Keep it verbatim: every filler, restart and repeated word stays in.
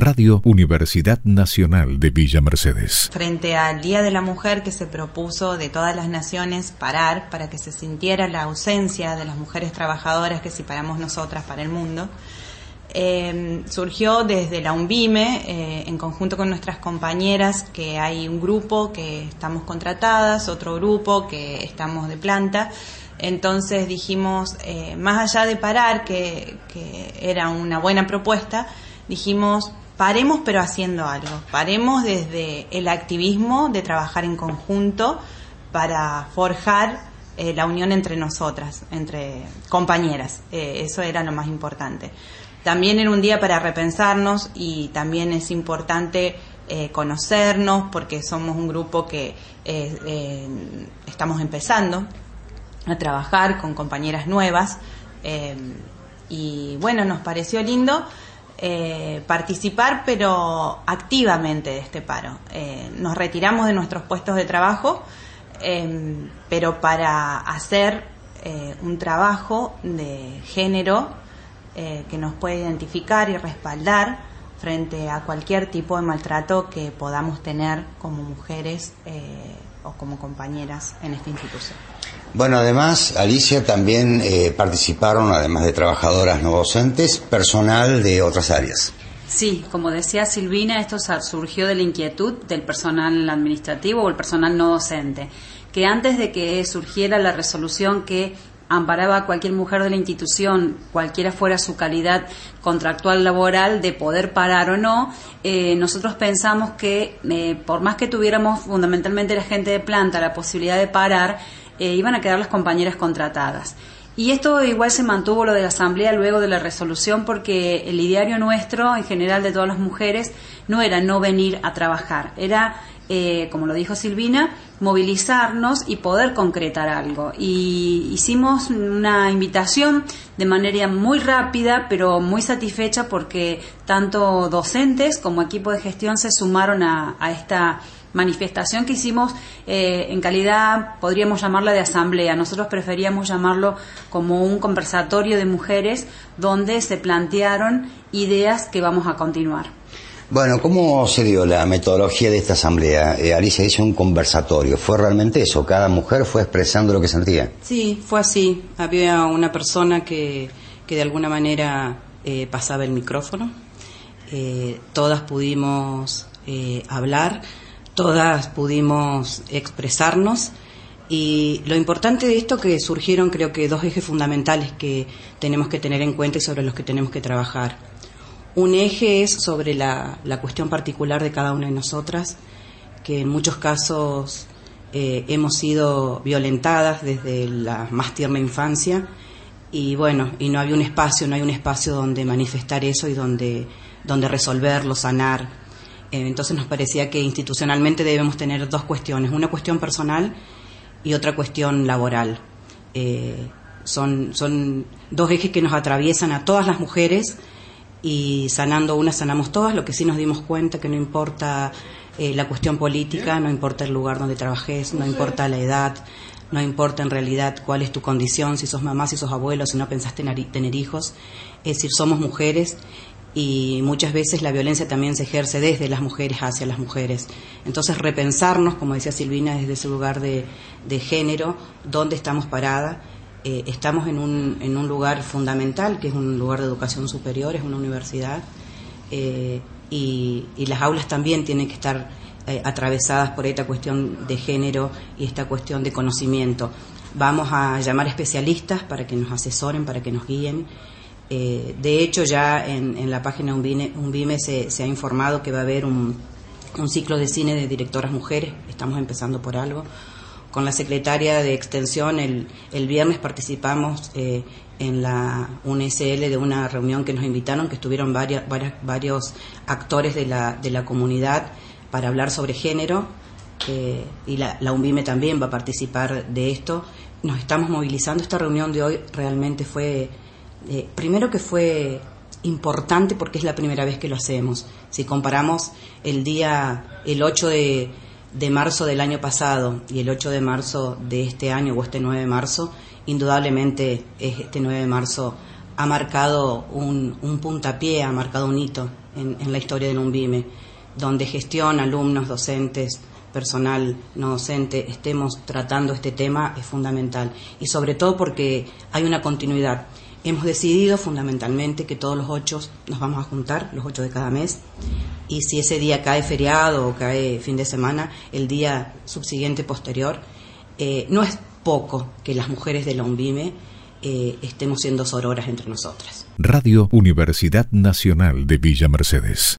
Radio Universidad Nacional de Villa Mercedes. Frente al Día de la Mujer que se propuso de todas las naciones parar para que se sintiera la ausencia de las mujeres trabajadoras que si paramos nosotras para el mundo, eh, surgió desde la UNVIME, eh, en conjunto con nuestras compañeras, que hay un grupo que estamos contratadas, otro grupo que estamos de planta. Entonces dijimos, eh, más allá de parar, que, que era una buena propuesta, dijimos, paremos pero haciendo algo. Paremos desde el activismo de trabajar en conjunto para forjar eh, la unión entre nosotras, entre compañeras. Eh, eso era lo más importante. También era un día para repensarnos y también es importante eh, conocernos porque somos un grupo que eh, eh, estamos empezando a trabajar con compañeras nuevas eh, y bueno, nos pareció lindo eh, participar pero activamente de este paro. Eh, nos retiramos de nuestros puestos de trabajo eh, pero para hacer eh, un trabajo de género eh, que nos puede identificar y respaldar frente a cualquier tipo de maltrato que podamos tener como mujeres eh, o como compañeras en esta institución. Bueno, además, Alicia, también eh, participaron, además de trabajadoras no docentes, personal de otras áreas. Sí, como decía Silvina, esto surgió de la inquietud del personal administrativo o el personal no docente, que antes de que surgiera la resolución que amparaba a cualquier mujer de la institución, cualquiera fuera su calidad contractual laboral, de poder parar o no, eh, nosotros pensamos que eh, por más que tuviéramos fundamentalmente la gente de planta la posibilidad de parar, eh, iban a quedar las compañeras contratadas. Y esto igual se mantuvo lo de la asamblea luego de la resolución, porque el ideario nuestro, en general de todas las mujeres, no era no venir a trabajar, era, eh, como lo dijo Silvina, movilizarnos y poder concretar algo. Y hicimos una invitación de manera muy rápida, pero muy satisfecha, porque tanto docentes como equipo de gestión se sumaron a, a esta manifestación que hicimos eh, en calidad, podríamos llamarla de asamblea. Nosotros preferíamos llamarlo como un conversatorio de mujeres donde se plantearon ideas que vamos a continuar. Bueno, ¿cómo se dio la metodología de esta asamblea? Eh, Alicia dice un conversatorio. ¿Fue realmente eso? ¿Cada mujer fue expresando lo que sentía? Sí, fue así. Había una persona que, que de alguna manera eh, pasaba el micrófono. Eh, todas pudimos eh, hablar. Todas pudimos expresarnos, y lo importante de esto que surgieron, creo que dos ejes fundamentales que tenemos que tener en cuenta y sobre los que tenemos que trabajar. Un eje es sobre la, la cuestión particular de cada una de nosotras, que en muchos casos eh, hemos sido violentadas desde la más tierna infancia, y bueno, y no había un espacio, no hay un espacio donde manifestar eso y donde, donde resolverlo, sanar. Entonces nos parecía que institucionalmente debemos tener dos cuestiones, una cuestión personal y otra cuestión laboral. Eh, son, son dos ejes que nos atraviesan a todas las mujeres, y sanando una sanamos todas. Lo que sí nos dimos cuenta que no importa eh, la cuestión política, no importa el lugar donde trabajes, no importa la edad, no importa en realidad cuál es tu condición, si sos mamá, si sos abuelo, si no pensaste en tener hijos, es decir, somos mujeres. Y muchas veces la violencia también se ejerce desde las mujeres hacia las mujeres. Entonces repensarnos, como decía Silvina, desde ese lugar de, de género, dónde estamos paradas. Eh, estamos en un, en un lugar fundamental, que es un lugar de educación superior, es una universidad, eh, y, y las aulas también tienen que estar eh, atravesadas por esta cuestión de género y esta cuestión de conocimiento. Vamos a llamar especialistas para que nos asesoren, para que nos guíen. Eh, de hecho, ya en, en la página UNVIME, UNVIME se, se ha informado que va a haber un, un ciclo de cine de directoras mujeres. Estamos empezando por algo. Con la secretaria de Extensión, el, el viernes participamos eh, en la U N S L de una reunión que nos invitaron, que estuvieron varias, varias, varios actores de la, de la comunidad para hablar sobre género, eh, y la, la UNVIME también va a participar de esto. Nos estamos movilizando. Esta reunión de hoy realmente fue... Eh, primero que fue importante porque es la primera vez que lo hacemos. Si comparamos el día, el ocho de, de marzo del año pasado y el ocho de marzo de este año, o este nueve de marzo, indudablemente este nueve de marzo ha marcado un, un puntapié, ha marcado un hito en, en la historia del UNVIME, donde gestión, alumnos, docentes, personal no docente, estemos tratando este tema es fundamental. Y sobre todo porque hay una continuidad. Hemos decidido fundamentalmente que todos los ocho nos vamos a juntar, los ocho de cada mes, y si ese día cae feriado o cae fin de semana, el día subsiguiente posterior, eh, no es poco que las mujeres de la UNVIME eh, estemos siendo sororas entre nosotras. Radio Universidad Nacional de Villa Mercedes.